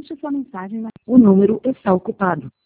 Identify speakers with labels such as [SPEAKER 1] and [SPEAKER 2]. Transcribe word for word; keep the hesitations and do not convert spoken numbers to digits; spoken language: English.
[SPEAKER 1] Digite sua mensagem na... O número está ocupado.